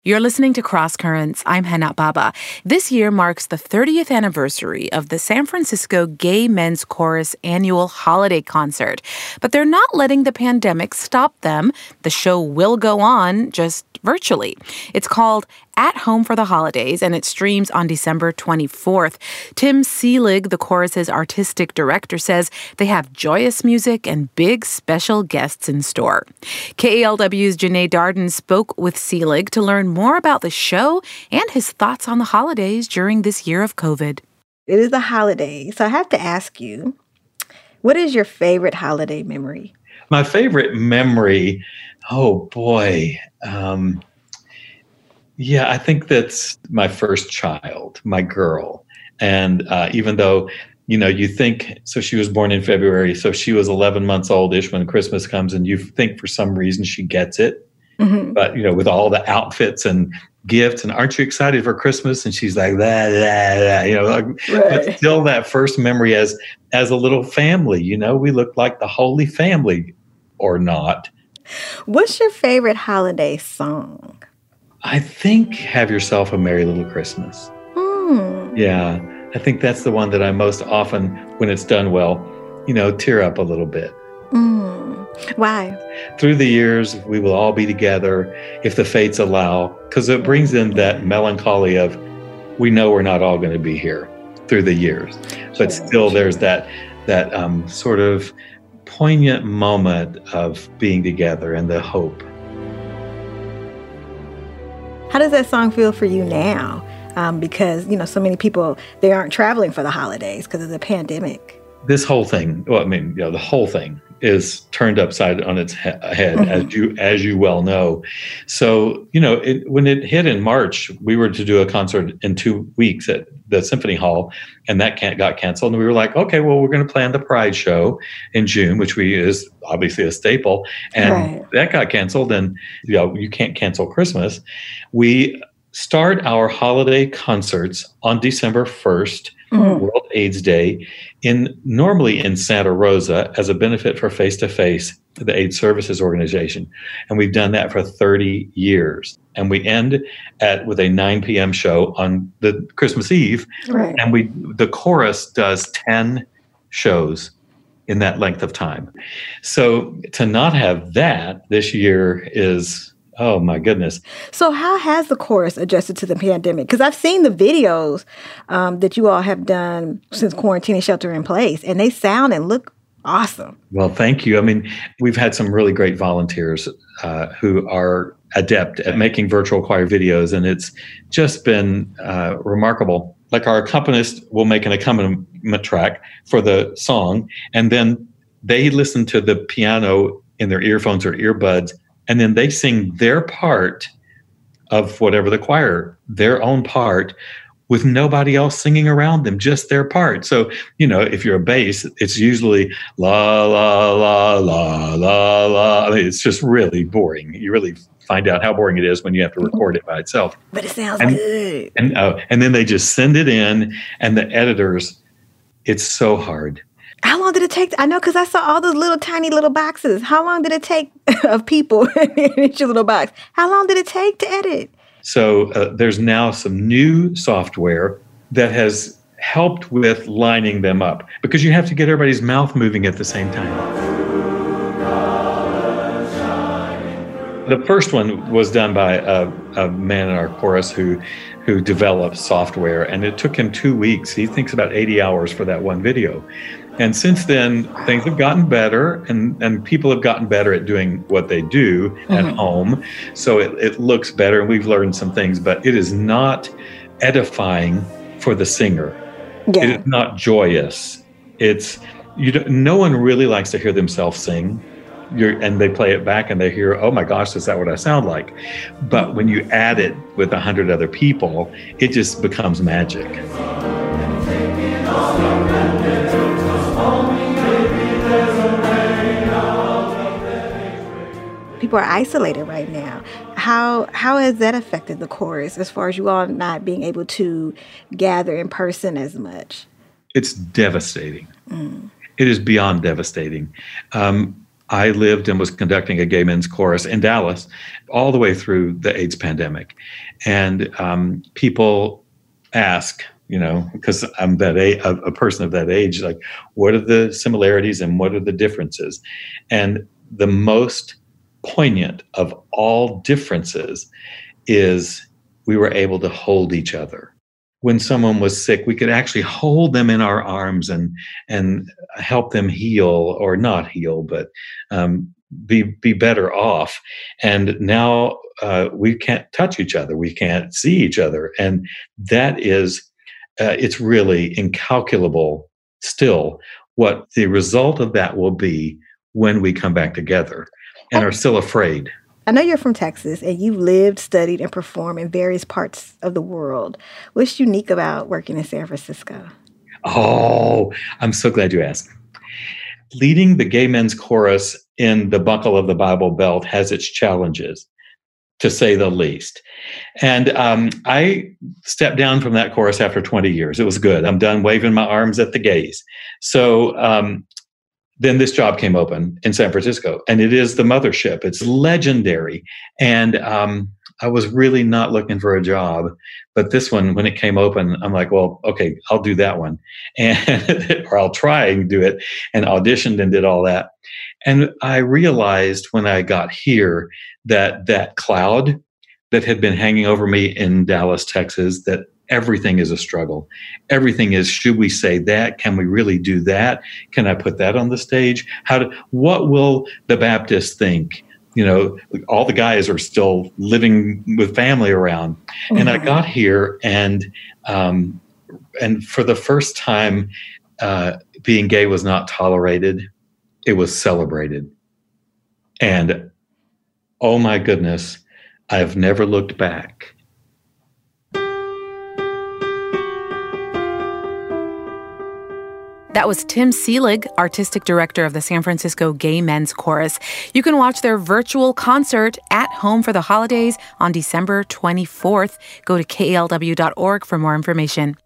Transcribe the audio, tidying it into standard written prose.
You're listening to Cross Currents. I'm Hana Baba. This year marks the 30th anniversary of the San Francisco Gay Men's Chorus annual holiday concert. But they're not letting the pandemic stop them. The show will go on, just virtually. It's called At Home for the Holidays, and it streams on December 24th. Tim Seelig, the chorus's artistic director, says they have joyous music and big special guests in store. KALW's Janae Darden spoke with Seelig to learn more about the show and his thoughts on the holidays during this year of COVID. It is the holidays, so I have to ask you, what is your favorite holiday memory? My favorite memory, oh boy. I think that's my first child, my girl. And even though, you think, so she was born in February, so she was 11 months old-ish when Christmas comes, and you think for some reason she gets it. Mm-hmm. But, with all the outfits and gifts, and aren't you excited for Christmas? And she's like, blah, blah, blah, right. But still that first memory as a little family, we looked like the Holy Family or not. What's your favorite holiday song? I think Have Yourself a Merry Little Christmas. Yeah, I think that's the one that I most often, when it's done well, tear up a little bit. Why? Through the years, we will all be together if the fates allow, because it brings in that melancholy of, we know we're not all going to be here through the years. But still there's that sort of poignant moment of being together and the hope. How does that song feel for you now? Because, so many people, they aren't traveling for the holidays because of the pandemic. This whole thing, the whole thing is turned upside on its head, mm-hmm. as you well know. So, when it hit in March, we were to do a concert in 2 weeks at the Symphony Hall, and that got canceled. And we were like, okay, well, we're going to plan the Pride show in June, which is obviously a staple. And that got canceled, and you can't cancel Christmas. We start our holiday concerts on December 1st, mm-hmm. World AIDS Day, normally in Santa Rosa as a benefit for Face to Face, the AIDS Services Organization. And we've done that for 30 years. And we end with a 9 p.m. show on the Christmas Eve. Right. And the chorus does 10 shows in that length of time. So to not have that this year is, oh my goodness. So how has the chorus adjusted to the pandemic? Because I've seen the videos that you all have done since quarantine and shelter in place, and they sound and look awesome. Well, thank you. I mean, we've had some really great volunteers who are adept at making virtual choir videos, and it's just been remarkable. Like our accompanist will make an accompaniment track for the song, and then they listen to the piano in their earphones or earbuds, and then they sing their part of whatever the choir, their own part, with nobody else singing around them, just their part. So, if you're a bass, it's usually la, la, la, la, la, la. I mean, it's just really boring. You really find out how boring it is when you have to record it by itself. But it sounds good. And then they just send it in, and the editors, it's so hard. How long did it take? I know, because I saw all those little tiny little boxes. How long did it take of people in each little box? How long did it take to edit? So there's now some new software that has helped with lining them up, because you have to get everybody's mouth moving at the same time. The first one was done by a man in our chorus who developed software, and it took him 2 weeks. He thinks about 80 hours for that one video. And since then, things have gotten better, and people have gotten better at doing what they do mm-hmm. at home. So it looks better, and we've learned some things, but it is not edifying for the singer. Yeah. It is not joyous. No one really likes to hear themselves sing. And they play it back and they hear, oh my gosh, is that what I sound like? But when you add it with 100 other people, it just becomes magic. People are isolated right now. How has that affected the chorus as far as you all not being able to gather in person as much? It's devastating. It is beyond devastating. I lived and was conducting a gay men's chorus in Dallas all the way through the AIDS pandemic. And people ask, because I'm a person of that age, like, what are the similarities and what are the differences? And the most poignant of all differences is we were able to hold each other. When someone was sick, we could actually hold them in our arms and help them heal, or not heal, but be better off. And now we can't touch each other. We can't see each other. And that is, it's really incalculable still what the result of that will be when we come back together and are still afraid. I know you're from Texas and you've lived, studied, and performed in various parts of the world. What's unique about working in San Francisco? Oh, I'm so glad you asked. Leading the gay men's chorus in the Buckle of the Bible Belt has its challenges, to say the least. And I stepped down from that chorus after 20 years. It was good. I'm done waving my arms at the gays. So then this job came open in San Francisco, and it is the mothership. It's legendary. And I was really not looking for a job, but this one, when it came open, I'm like, well, okay, I'll do that one. And or I'll try and do it, and auditioned and did all that. And I realized when I got here that cloud that had been hanging over me in Dallas, Texas, that everything is a struggle. Everything is, should we say that? Can we really do that? Can I put that on the stage? What will the Baptists think? All the guys are still living with family around. Mm-hmm. And I got here and for the first time, being gay was not tolerated. It was celebrated. And oh my goodness, I've never looked back. That was Tim Seelig, artistic director of the San Francisco Gay Men's Chorus. You can watch their virtual concert at home for the holidays on December 24th. Go to KALW.org for more information.